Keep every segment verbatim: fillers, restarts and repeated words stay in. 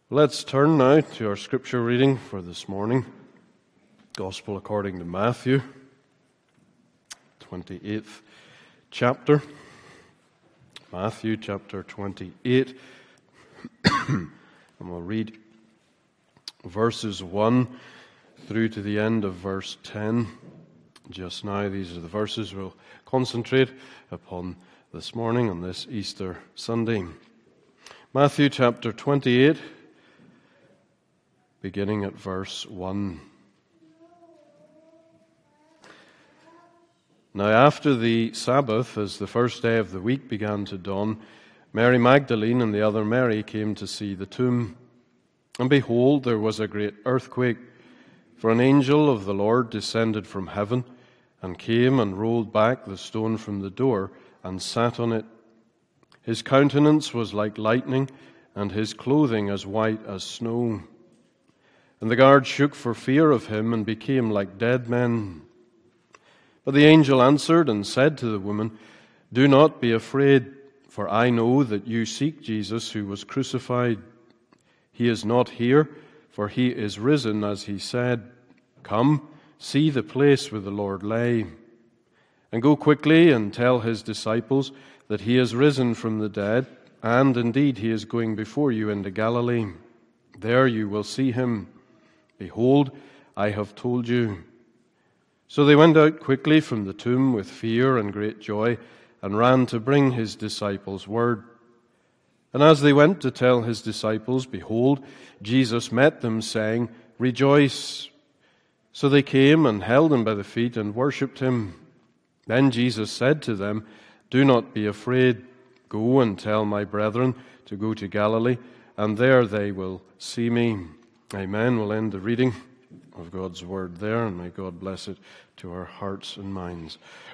Let's turn now to our scripture reading for this morning. Gospel according to Matthew, twenty-eighth chapter. Matthew chapter twenty-eight. And we'll read verses one through to the end of verse ten. Just now, these are the verses we'll concentrate upon this morning on this Easter Sunday. Matthew chapter twenty-eight, beginning at verse one. Now after the Sabbath, as the first day of the week began to dawn, Mary Magdalene and the other Mary came to see the tomb. And behold, there was a great earthquake, for an angel of the Lord descended from heaven, and came and rolled back the stone from the door, and sat on it. His countenance was like lightning, and his clothing as white as snow. And the guards shook for fear of him, and became like dead men. But the angel answered and said to the woman, "Do not be afraid, for I know that you seek Jesus who was crucified. He is not here, for he is risen, as he said. Come, see the place where the Lord lay. And go quickly and tell his disciples that he is risen from the dead, and indeed he is going before you into Galilee. There you will see him. Behold, I have told you." So they went out quickly from the tomb with fear and great joy, and ran to bring his disciples word. And as they went to tell his disciples, behold, Jesus met them, saying, "Rejoice." So they came and held him by the feet and worshipped him. Then Jesus said to them, "Do not be afraid. Go and tell my brethren to go to Galilee, and there they will see me." Amen. We'll end the reading of God's word there, and may God bless it to our hearts and minds.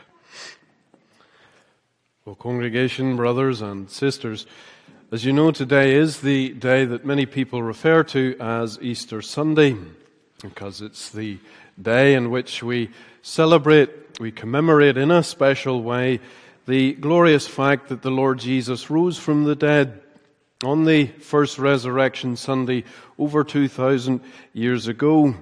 Well, congregation, brothers and sisters, as you know, today is the day that many people refer to as Easter Sunday, because it's the day in which we celebrate, we commemorate in a special way the glorious fact that the Lord Jesus rose from the dead on the first resurrection Sunday over two thousand years ago.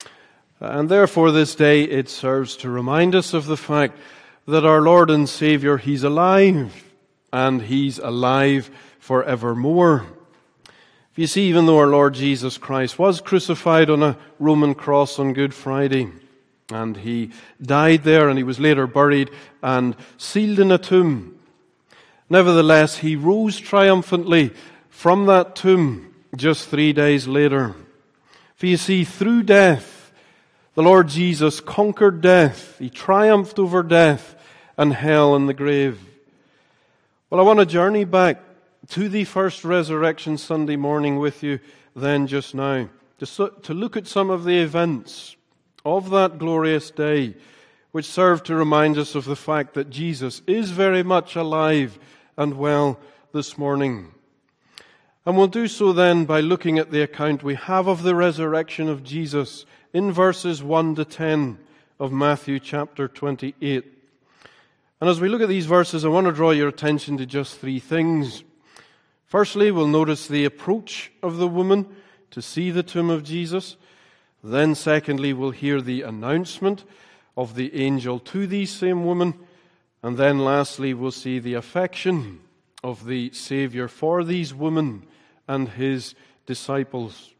And therefore this day it serves to remind us of the fact that our Lord and Savior, He's alive, and He's alive forevermore. You see, even though our Lord Jesus Christ was crucified on a Roman cross on Good Friday, and He died there, and He was later buried and sealed in a tomb, nevertheless, He rose triumphantly from that tomb just three days later. For you see, through death, the Lord Jesus conquered death. He triumphed over death and hell and the grave. Well, I want to journey back to the first resurrection Sunday morning with you then just now, to look at some of the events of that glorious day, which serve to remind us of the fact that Jesus is very much alive and well this morning. And we'll do so then by looking at the account we have of the resurrection of Jesus in verses one to ten of Matthew chapter twenty-eight. And as we look at these verses, I want to draw your attention to just three things. Firstly, we'll notice the approach of the woman to see the tomb of Jesus. Then secondly, we'll hear the announcement of the angel to the same woman. And then lastly, we'll see the affection of the Savior for these women and His disciples.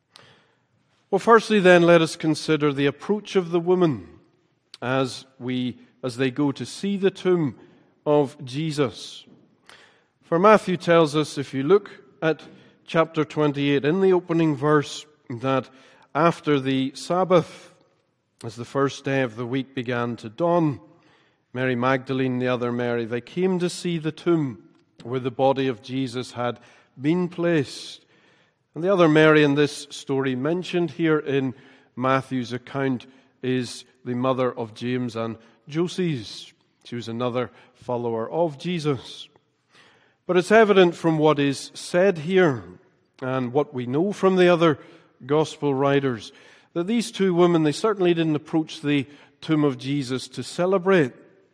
Well, firstly then, let us consider the approach of the woman as we, as they go to see the tomb of Jesus. For Matthew tells us, if you look at chapter twenty-eight, in the opening verse, that after the Sabbath, as the first day of the week began to dawn, Mary Magdalene and the other Mary, they came to see the tomb where the body of Jesus had been placed. And the other Mary in this story mentioned here in Matthew's account is the mother of James and Joses. She was another follower of Jesus. But it's evident from what is said here and what we know from the other gospel writers that these two women, they certainly didn't approach the tomb of Jesus to celebrate.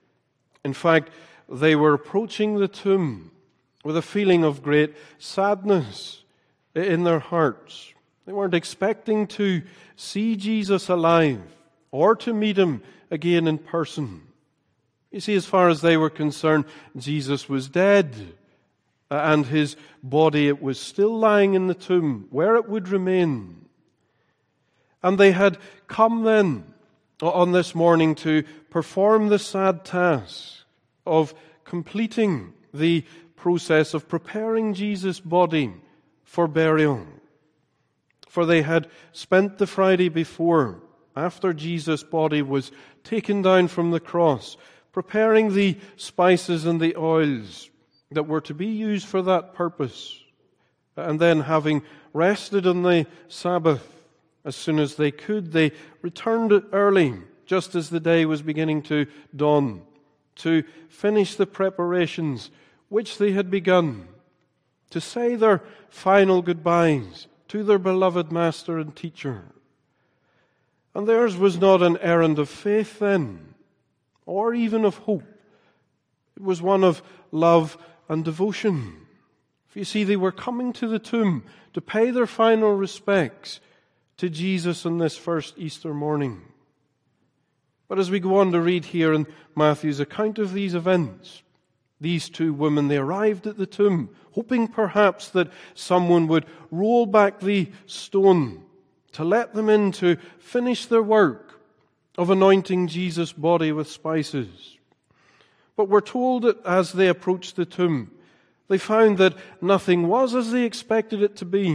In fact, they were approaching the tomb with a feeling of great sadness in their hearts. They weren't expecting to see Jesus alive or to meet him again in person. You see, as far as they were concerned, Jesus was dead, and his body, it was still lying in the tomb where it would remain. And they had come then on this morning to perform the sad task of completing the process of preparing Jesus' body for burial. For they had spent the Friday before, after Jesus' body was taken down from the cross, preparing the spices and the oils that were to be used for that purpose. And then, having rested on the Sabbath as soon as they could, they returned early, just as the day was beginning to dawn, to finish the preparations which they had begun, to say their final goodbyes to their beloved Master and Teacher. And theirs was not an errand of faith then, or even of hope. It was one of love and devotion. For you see, they were coming to the tomb to pay their final respects to Jesus on this first Easter morning. But as we go on to read here in Matthew's account of these events, these two women, they arrived at the tomb, hoping perhaps that someone would roll back the stone to let them in to finish their work of anointing Jesus' body with spices. But we're told that as they approached the tomb, they found that nothing was as they expected it to be.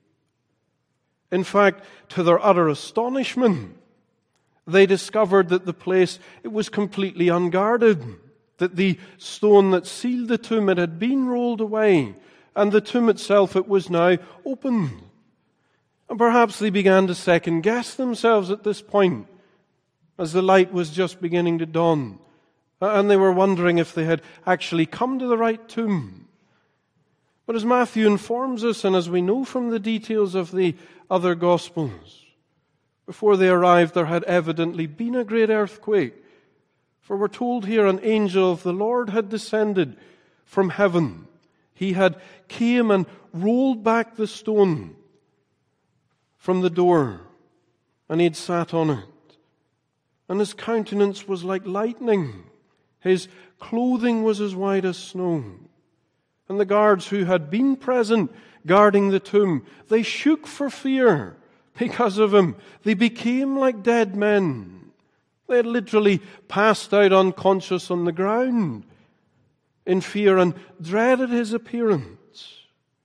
In fact, to their utter astonishment, they discovered that the place, it was completely unguarded, that the stone that sealed the tomb, it had been rolled away, and the tomb itself, it was now open. And perhaps they began to second guess themselves at this point, as the light was just beginning to dawn, and they were wondering if they had actually come to the right tomb. But as Matthew informs us, and as we know from the details of the other Gospels, before they arrived there had evidently been a great earthquake. For we're told here an angel of the Lord had descended from heaven. He had came and rolled back the stone from the door, and he had sat on it. And his countenance was like lightning. His clothing was as white as snow. And the guards who had been present guarding the tomb, they shook for fear because of him. They became like dead men. They had literally passed out unconscious on the ground in fear and dreaded his appearance.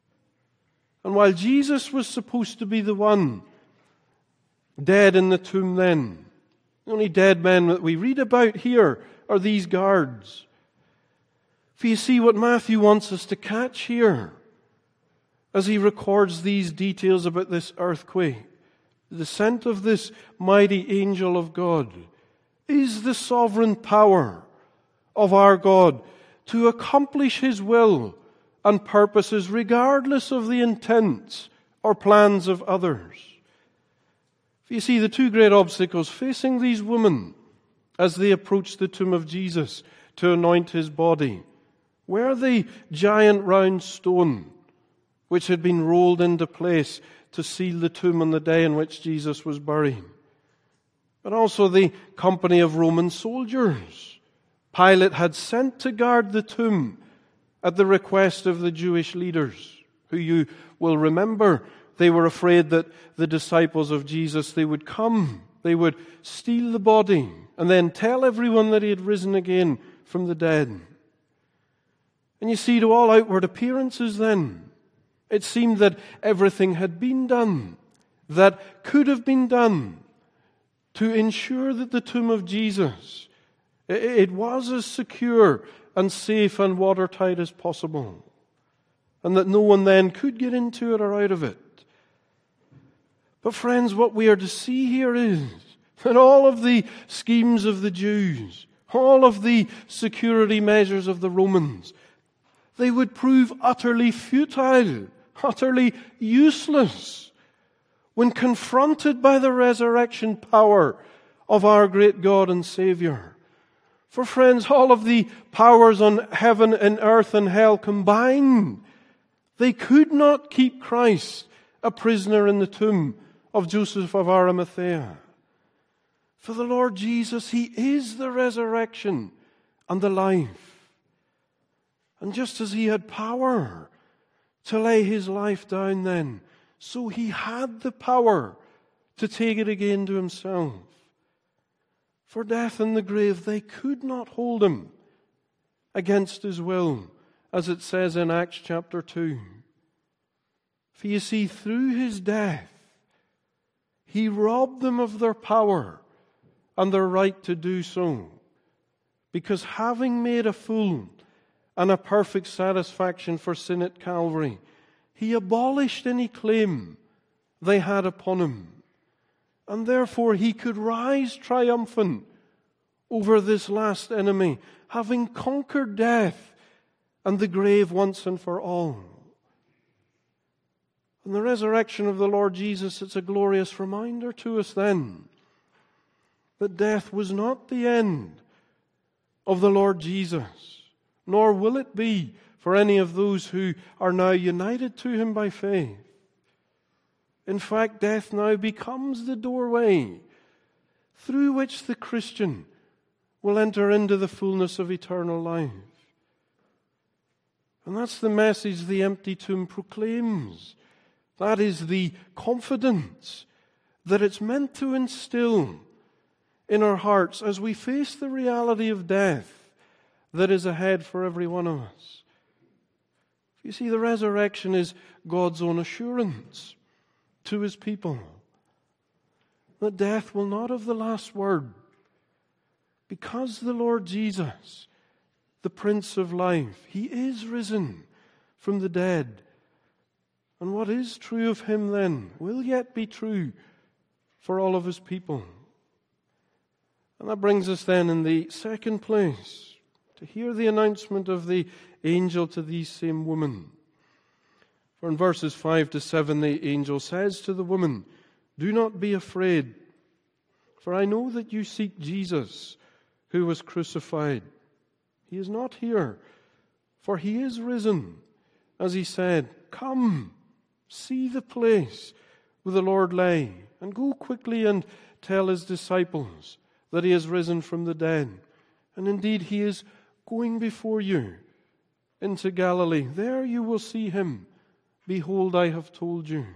And while Jesus was supposed to be the one dead in the tomb then, the only dead men that we read about here are these guards. For you see what Matthew wants us to catch here as he records these details about this earthquake, the descent of this mighty angel of God, is the sovereign power of our God to accomplish His will and purposes regardless of the intents or plans of others. You see, the two great obstacles facing these women as they approached the tomb of Jesus to anoint His body were the giant round stone which had been rolled into place to seal the tomb on the day in which Jesus was buried, but also the company of Roman soldiers Pilate had sent to guard the tomb at the request of the Jewish leaders, who you will remember, they were afraid that the disciples of Jesus, they would come, they would steal the body, and then tell everyone that He had risen again from the dead. And you see, to all outward appearances then, it seemed that everything had been done that could have been done to ensure that the tomb of Jesus, it was as secure and safe and watertight as possible, and that no one then could get into it or out of it. But friends, what we are to see here is that all of the schemes of the Jews, all of the security measures of the Romans, they would prove utterly futile, utterly useless when confronted by the resurrection power of our great God and Savior. For friends, all of the powers on heaven and earth and hell combined, They could not keep Christ a prisoner in the tomb of Joseph of Arimathea. For the Lord Jesus, He is the resurrection and the life. And just as He had power to lay His life down then, so He had the power to take it again to Himself. For death and the grave, they could not hold Him against His will, as it says in Acts chapter two. For you see, through His death, He robbed them of their power and their right to do so. Because having made a full and a perfect satisfaction for sin at Calvary, He abolished any claim they had upon Him. And therefore He could rise triumphant over this last enemy, having conquered death and the grave once and for all. And the resurrection of the Lord Jesus, it's a glorious reminder to us then that death was not the end of the Lord Jesus, nor will it be for any of those who are now united to Him by faith. In fact, death now becomes the doorway through which the Christian will enter into the fullness of eternal life. And that's the message the empty tomb proclaims. That is the confidence that it's meant to instill in our hearts as we face the reality of death that is ahead for every one of us. You see, the resurrection is God's own assurance to His people that death will not have the last word, because the Lord Jesus, the Prince of Life, He is risen from the dead. And what is true of Him then will yet be true for all of His people. And that brings us then in the second place to hear the announcement of the angel to these same women. For in verses five to seven, the angel says to the woman, "Do not be afraid, for I know that you seek Jesus, who was crucified. He is not here, for He is risen, as He said. Come, see the place where the Lord lay, and go quickly and tell His disciples that He is risen from the dead. And indeed He is going before you into Galilee. There you will see Him. Behold, I have told you."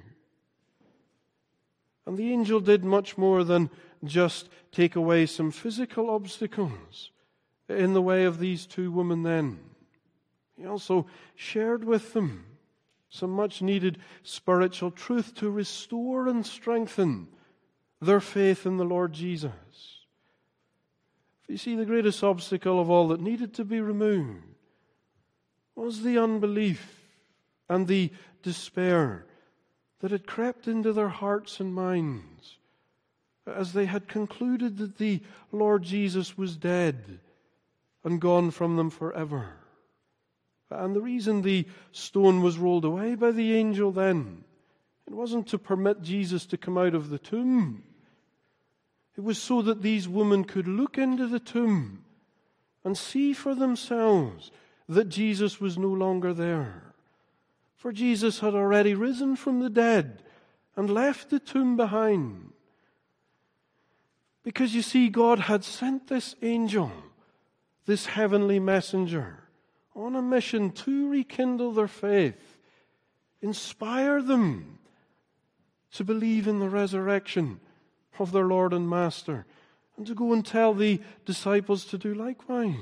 And the angel did much more than just take away some physical obstacles in the way of these two women then. He also shared with them some much needed spiritual truth to restore and strengthen their faith in the Lord Jesus. You see, the greatest obstacle of all that needed to be removed was the unbelief and the despair that had crept into their hearts and minds as they had concluded that the Lord Jesus was dead and gone from them forever. And the reason the stone was rolled away by the angel then, it wasn't to permit Jesus to come out of the tomb. It was so that these women could look into the tomb and see for themselves that Jesus was no longer there. For Jesus had already risen from the dead and left the tomb behind. Because you see, God had sent this angel, this heavenly messenger, on a mission to rekindle their faith, inspire them to believe in the resurrection of their Lord and Master, and to go and tell the disciples to do likewise.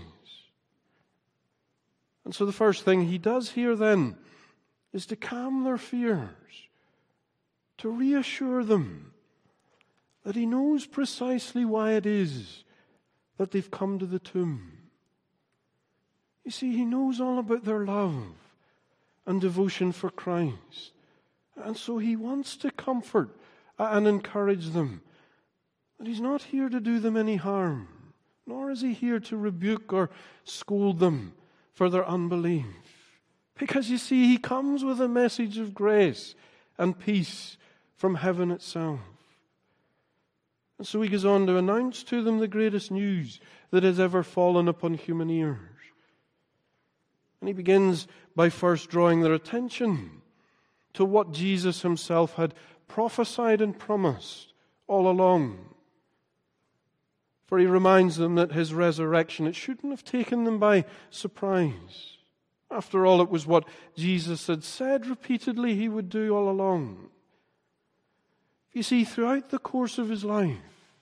And so the first thing He does here then is to calm their fears, to reassure them that He knows precisely why it is that they've come to the tomb. You see, He knows all about their love and devotion for Christ. And so He wants to comfort and encourage them that He's not here to do them any harm, nor is He here to rebuke or scold them for their unbelief. Because you see, He comes with a message of grace and peace from heaven itself. And so He goes on to announce to them the greatest news that has ever fallen upon human ears. And he begins by first drawing their attention to what Jesus himself had prophesied and promised all along. For he reminds them that his resurrection, it shouldn't have taken them by surprise. After all, it was what Jesus had said repeatedly he would do all along. You see, throughout the course of his life,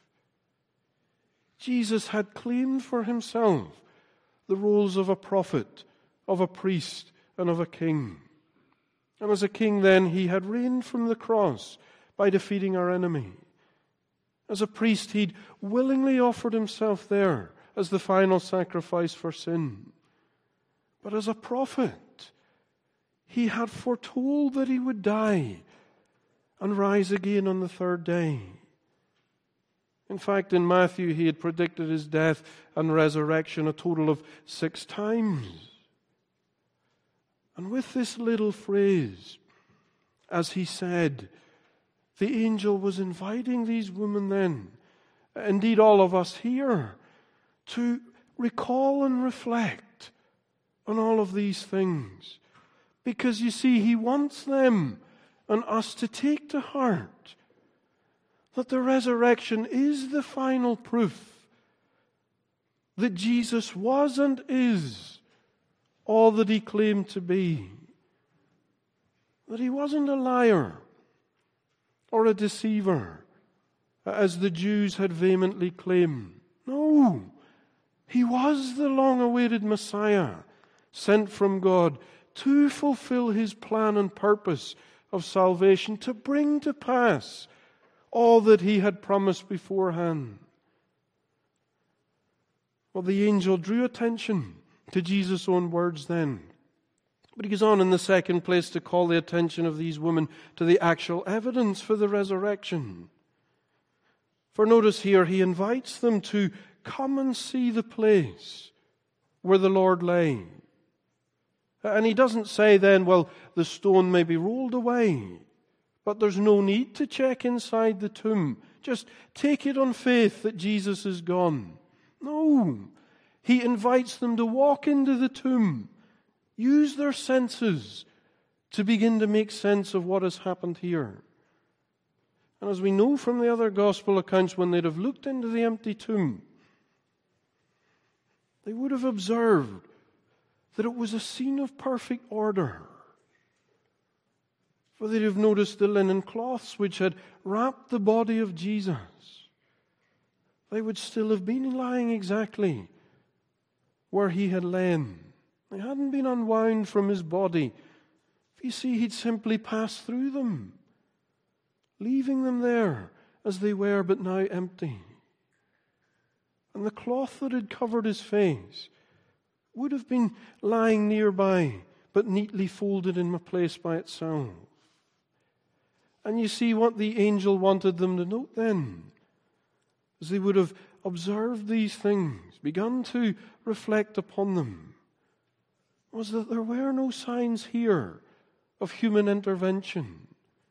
Jesus had claimed for himself the roles of a prophet, of a priest, and of a king. And as a king then, he had reigned from the cross by defeating our enemy. As a priest, he'd willingly offered himself there as the final sacrifice for sin. But as a prophet, he had foretold that he would die and rise again on the third day. In fact, in Matthew, he had predicted his death and resurrection a total of six times. And with this little phrase, as he said, the angel was inviting these women then, indeed all of us here, to recall and reflect on all of these things. Because you see, he wants them and us to take to heart that the resurrection is the final proof that Jesus was and is all that he claimed to be. That he wasn't a liar or a deceiver, as the Jews had vehemently claimed. No, he was the long-awaited Messiah, sent from God to fulfill his plan and purpose of salvation, to bring to pass all that he had promised beforehand. Well, the angel drew attention to Jesus' own words then. But he goes on in the second place to call the attention of these women to the actual evidence for the resurrection. For notice here, he invites them to come and see the place where the Lord lay. And he doesn't say then, well, the stone may be rolled away, but there's no need to check inside the tomb. Just take it on faith that Jesus is gone. No, he invites them to walk into the tomb, use their senses to begin to make sense of what has happened here. And as we know from the other gospel accounts, when they'd have looked into the empty tomb, they would have observed that it was a scene of perfect order. For they'd have noticed the linen cloths which had wrapped the body of Jesus. They would still have been lying exactly where he had lain. They hadn't been unwound from his body. You see, he'd simply passed through them, leaving them there as they were, but now empty. And the cloth that had covered his face would have been lying nearby, but neatly folded in a place by itself. And you see what the angel wanted them to note then, as they would have observed these things, begun to reflect upon them, was that there were no signs here of human intervention.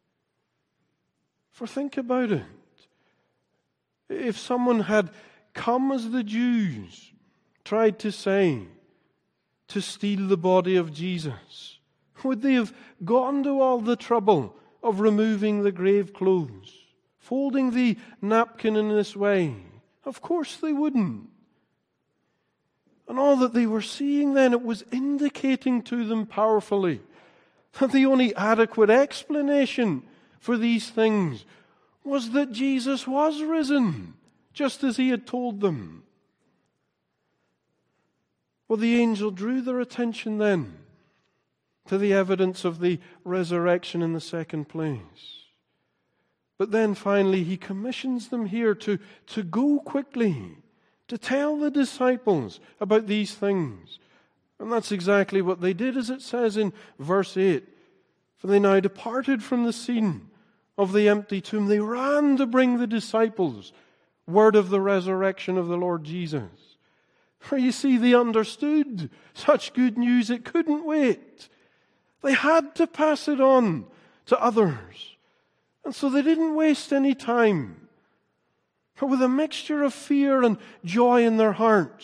For think about it. If someone had come as the Jews tried to say, to steal the body of Jesus, would they have gone to all the trouble of removing the grave clothes, folding the napkin in this way? Of course they wouldn't. And all that they were seeing then, it was indicating to them powerfully that the only adequate explanation for these things was that Jesus was risen, just as he had told them. Well, the angel drew their attention then to the evidence of the resurrection in the second place. But then finally he commissions them here to, to go quickly, to tell the disciples about these things. And that's exactly what they did, as it says in verse eight. For they now departed from the scene of the empty tomb. They ran to bring the disciples word of the resurrection of the Lord Jesus. For you see, they understood such good news, it couldn't wait. They had to pass it on to others. And so they didn't waste any time. But with a mixture of fear and joy in their hearts,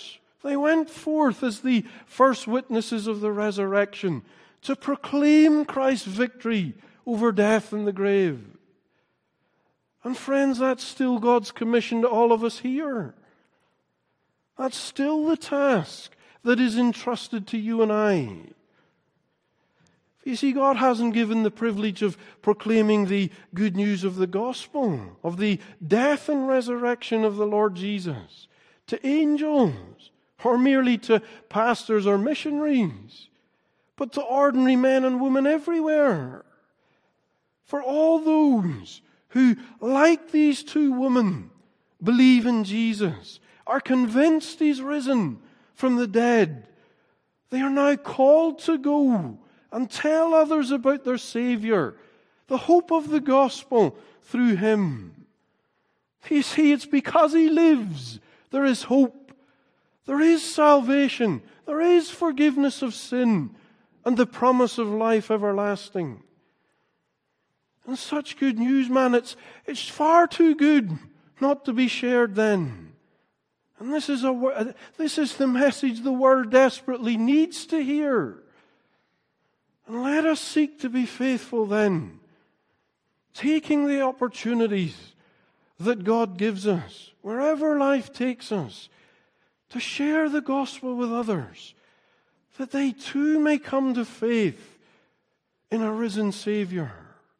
They went forth as the first witnesses of the resurrection to proclaim Christ's victory over death and the grave. And friends, that's still God's commission to all of us here. That's still the task that is entrusted to you and I. You see, God hasn't given the privilege of proclaiming the good news of the gospel, of the death and resurrection of the Lord Jesus, to angels, or merely to pastors or missionaries, but to ordinary men and women everywhere. For all those who, like these two women, believe in Jesus, are convinced He's risen from the dead, they are now called to go and tell others about their Savior, the hope of the gospel through Him. You see, it's because He lives there is hope, there is salvation, there is forgiveness of sin, and the promise of life everlasting. And such good news, man, it's, it's far too good not to be shared then. And this is, a, this is the message the world desperately needs to hear. And let us seek to be faithful then, taking the opportunities that God gives us, wherever life takes us, to share the gospel with others, that they too may come to faith in a risen Savior.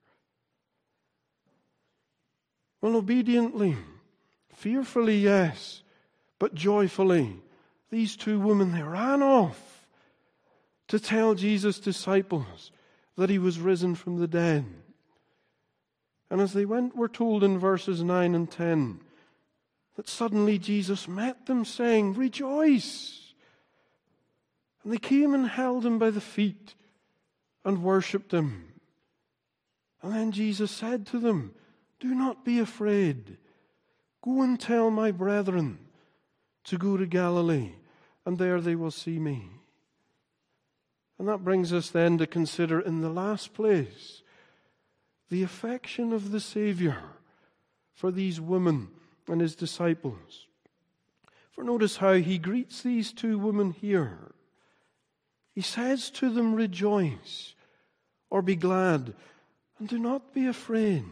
Well, obediently, fearfully, yes, but joyfully, these two women, they ran off to tell Jesus' disciples that He was risen from the dead. And as they went, we're told in verses nine and ten, that suddenly Jesus met them, saying, "Rejoice!" And they came and held Him by the feet and worshipped Him. And then Jesus said to them, "Do not be afraid. Go and tell my brethren to go to Galilee, and there they will see me." And that brings us then to consider in the last place the affection of the Savior for these women and His disciples. For notice how He greets these two women here. He says to them, "Rejoice," or "Be glad," and "Do not be afraid."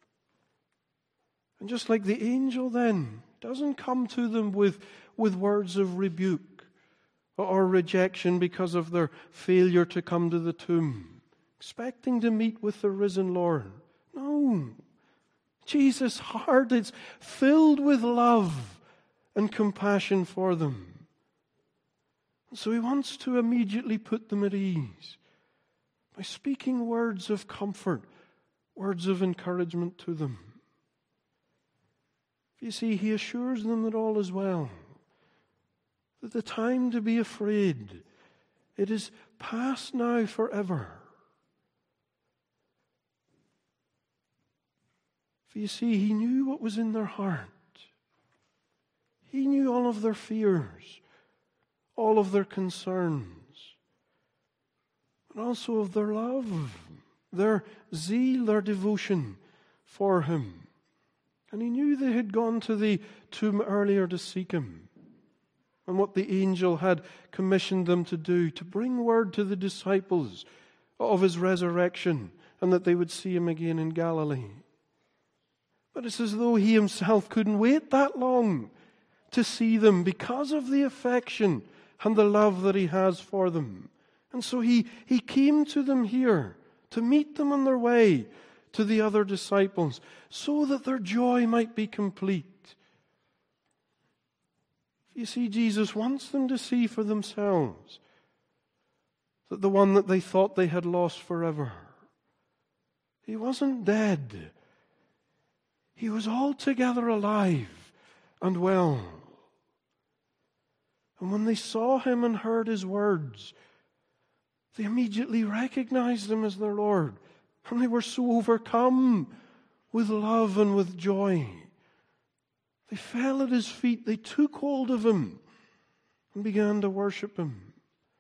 And just like the angel then doesn't come to them with, with words of rebuke or rejection because of their failure to come to the tomb, expecting to meet with the risen Lord. No. Jesus' heart is filled with love and compassion for them. So He wants to immediately put them at ease by speaking words of comfort, words of encouragement to them. You see, He assures them that all is well, that the time to be afraid, it is past now forever. For you see, He knew what was in their heart. He knew all of their fears, all of their concerns, and also of their love, their zeal, their devotion for Him. And He knew they had gone to the tomb earlier to seek Him, and what the angel had commissioned them to do, to bring word to the disciples of His resurrection, and that they would see Him again in Galilee. But it's as though He Himself couldn't wait that long to see them because of the affection and the love that He has for them. And so He, he came to them here to meet them on their way to the other disciples, so that their joy might be complete. You see, Jesus wants them to see for themselves that the one that they thought they had lost forever, He wasn't dead. He was altogether alive and well. And when they saw Him and heard His words, they immediately recognized Him as their Lord. And they were so overcome with love and with joy. They fell at His feet, they took hold of Him and began to worship Him.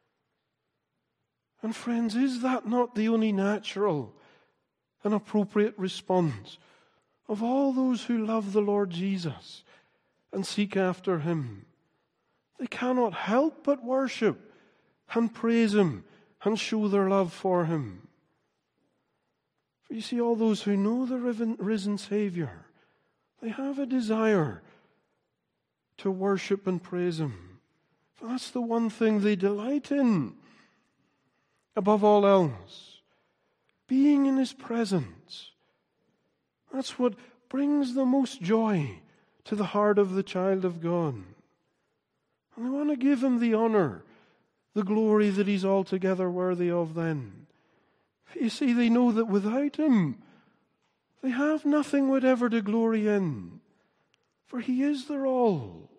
And friends, is that not the only natural and appropriate response of all those who love the Lord Jesus and seek after Him? They cannot help but worship and praise Him and show their love for Him. For you see, all those who know the risen Savior, they have a desire to worship and praise Him. For that's the one thing they delight in above all else. Being in His presence. That's what brings the most joy to the heart of the child of God. And they want to give Him the honor, the glory that He's altogether worthy of then. You see, they know that without Him, they have nothing whatever to glory in. For He is their all.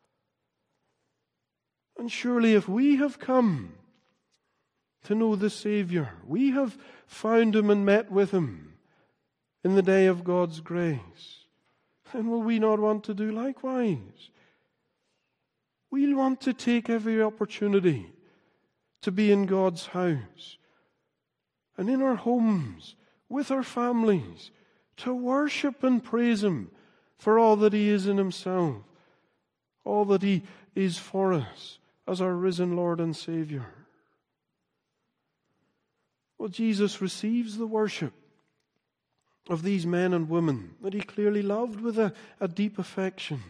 And surely if we have come to know the Savior, we have found Him and met with Him in the day of God's grace, then will we not want to do likewise? We'll want to take every opportunity to be in God's house and in our homes, with our families, to worship and praise Him for all that He is in Himself, all that He is for us as our risen Lord and Savior. Well, Jesus receives the worship of these men and women that He clearly loved with a, a deep affection.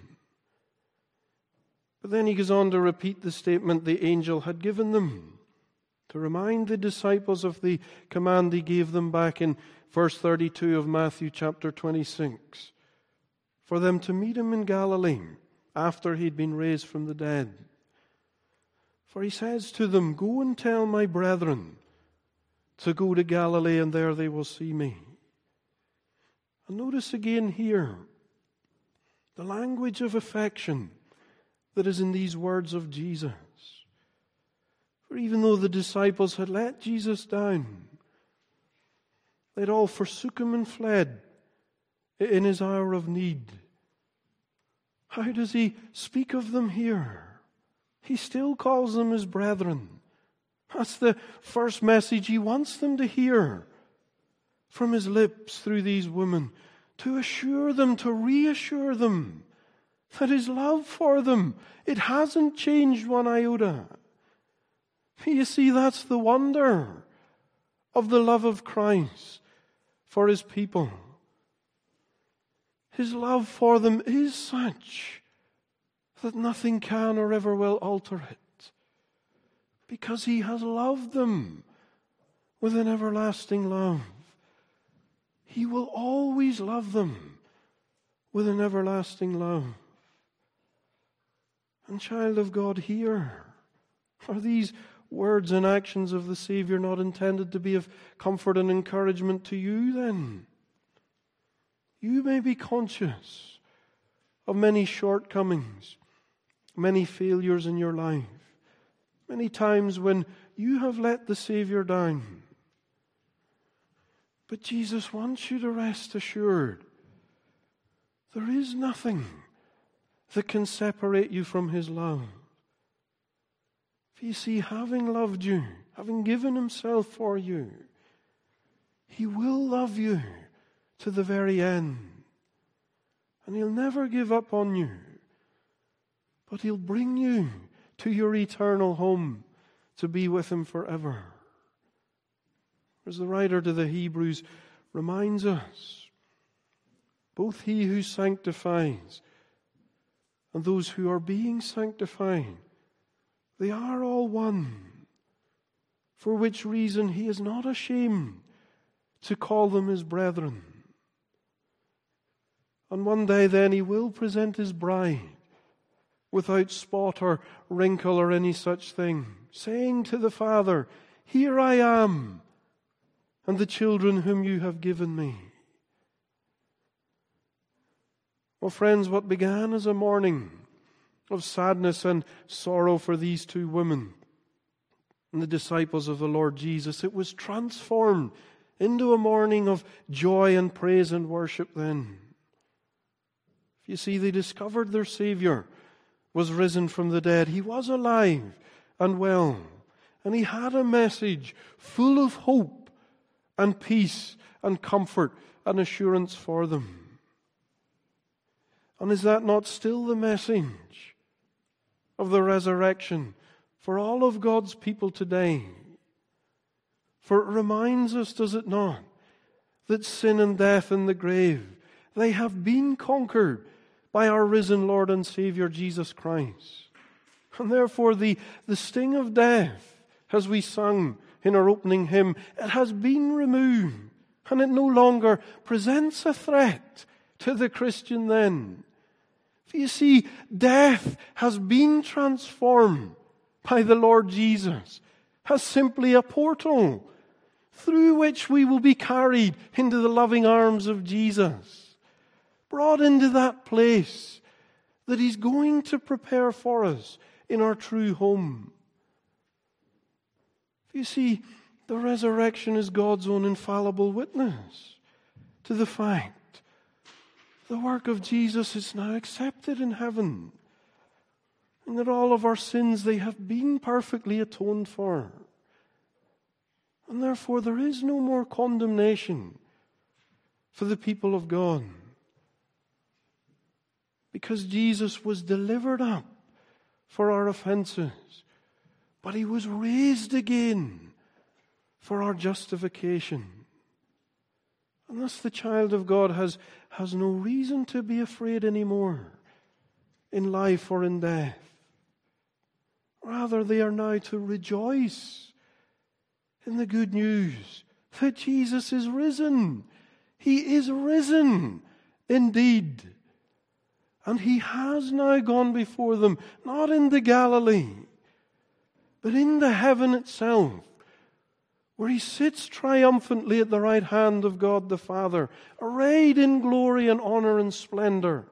But then He goes on to repeat the statement the angel had given them, to remind the disciples of the command He gave them back in verse thirty-two of Matthew chapter twenty-six, for them to meet Him in Galilee after He'd been raised from the dead. For He says to them, "Go and tell my brethren to go to Galilee, and there they will see Me." And notice again here the language of affection that is in these words of Jesus. For even though the disciples had let Jesus down, they'd all forsook Him and fled in His hour of need. How does He speak of them here? He still calls them His brethren. That's the first message He wants them to hear from His lips through these women, to assure them, to reassure them that His love for them, it hasn't changed one iota. You see, that's the wonder of the love of Christ for His people. His love for them is such that nothing can or ever will alter it, because He has loved them with an everlasting love. He will always love them with an everlasting love. And child of God, here are these words and actions of the Savior not intended to be of comfort and encouragement to you then? You may be conscious of many shortcomings, many failures in your life, many times when you have let the Savior down. But Jesus wants you to rest assured there is nothing that can separate you from His love. For you see, having loved you, having given Himself for you, He will love you to the very end. And He'll never give up on you, but He'll bring you to your eternal home to be with Him forever. As the writer to the Hebrews reminds us, both He who sanctifies and those who are being sanctified, they are all one, for which reason He is not ashamed to call them His brethren. And one day then He will present His bride without spot or wrinkle or any such thing, saying to the Father, "Here I am, and the children whom you have given me." Well, friends, what began as a morning of sadness and sorrow for these two women and the disciples of the Lord Jesus, it was transformed into a morning of joy and praise and worship then. You see, they discovered their Savior was risen from the dead. He was alive and well, and He had a message full of hope and peace and comfort and assurance for them. And is that not still the message of the resurrection for all of God's people today. For it reminds us, does it not, that sin and death and the grave, they have been conquered by our risen Lord and Savior Jesus Christ. And therefore the, the sting of death, as we sung in our opening hymn, it has been removed, and it no longer presents a threat to the Christian then. For you see, death has been transformed by the Lord Jesus as simply a portal through which we will be carried into the loving arms of Jesus, brought into that place that He's going to prepare for us in our true home. You see, the resurrection is God's own infallible witness to the fact the work of Jesus is now accepted in heaven, and that all of our sins, they have been perfectly atoned for. And therefore there is no more condemnation for the people of God, because Jesus was delivered up for our offenses, but He was raised again for our justification. And thus the child of God has, has no reason to be afraid anymore in life or in death. Rather, they are now to rejoice in the good news that Jesus is risen. He is risen indeed. And He has now gone before them, not into Galilee, but into heaven itself, where He sits triumphantly at the right hand of God the Father, arrayed in glory and honor and splendor.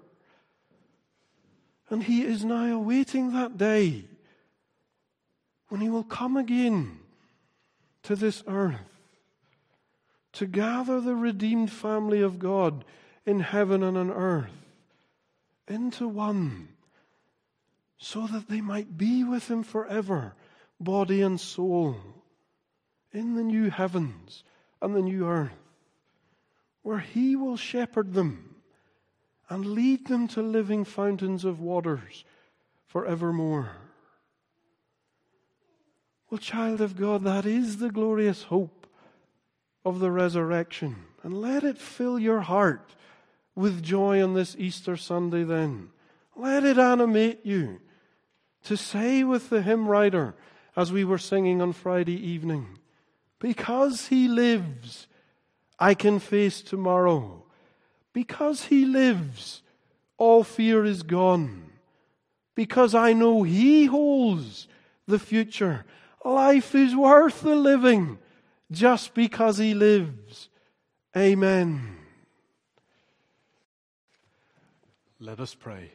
And He is now awaiting that day when He will come again to this earth to gather the redeemed family of God in heaven and on earth into one, so that they might be with Him forever, body and soul, in the new heavens and the new earth, where He will shepherd them and lead them to living fountains of waters forevermore. Well, child of God, that is the glorious hope of the resurrection. And let it fill your heart with joy on this Easter Sunday then. Let it animate you to say with the hymn writer, as we were singing on Friday evening, because He lives, I can face tomorrow. Because He lives, all fear is gone. Because I know He holds the future. Life is worth the living just because He lives. Amen. Let us pray.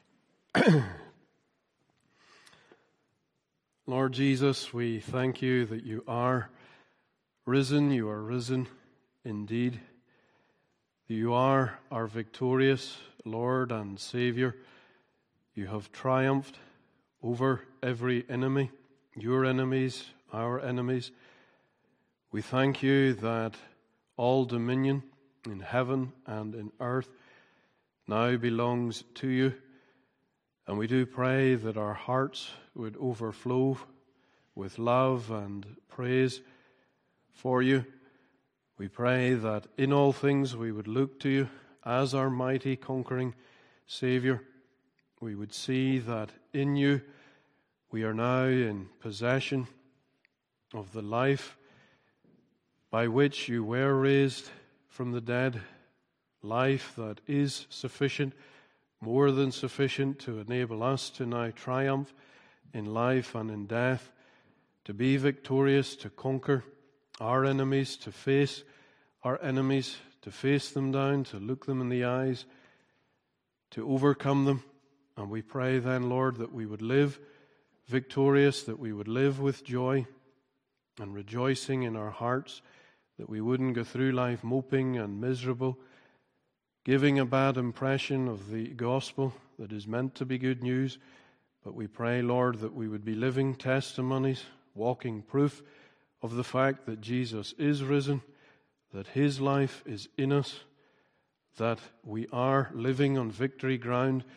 Lord Jesus, we thank You that You are risen. You are risen indeed. That You are our victorious Lord and Savior. You have triumphed over every enemy, Your enemies, our enemies. We thank You that all dominion in heaven and in earth now belongs to You. And we do pray that our hearts would overflow with love and praise for You. We pray that in all things we would look to You as our mighty conquering Savior. We would see that in You we are now in possession of the life by which You were raised from the dead, life that is sufficient, more than sufficient to enable us to now triumph in life and in death, to be victorious, to conquer our enemies, to face our enemies, to face them down, to look them in the eyes, to overcome them. And we pray then, Lord, that we would live victorious, that we would live with joy and rejoicing in our hearts, that we wouldn't go through life moping and miserable, giving a bad impression of the gospel that is meant to be good news. But we pray, Lord, that we would be living testimonies, walking proof of the fact that Jesus is risen, that His life is in us, that we are living on victory ground,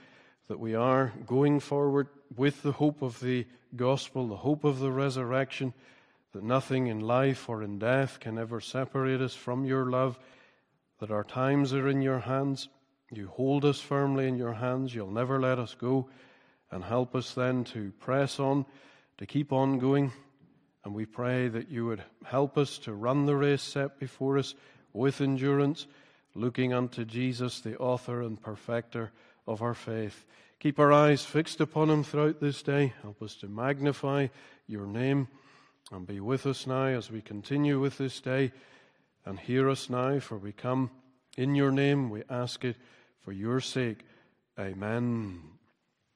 that we are going forward with the hope of the gospel, the hope of the resurrection, that nothing in life or in death can ever separate us from your love, that our times are in your hands. You hold us firmly in your hands. You'll never let us go. And help us then to press on, to keep on going. And we pray that you would help us to run the race set before us with endurance, looking unto Jesus, the author and perfecter of our faith. Keep our eyes fixed upon him throughout this day. Help us to magnify your name, and be with us now as we continue with this day. And hear us now, for we come in your name. We ask it for your sake. Amen.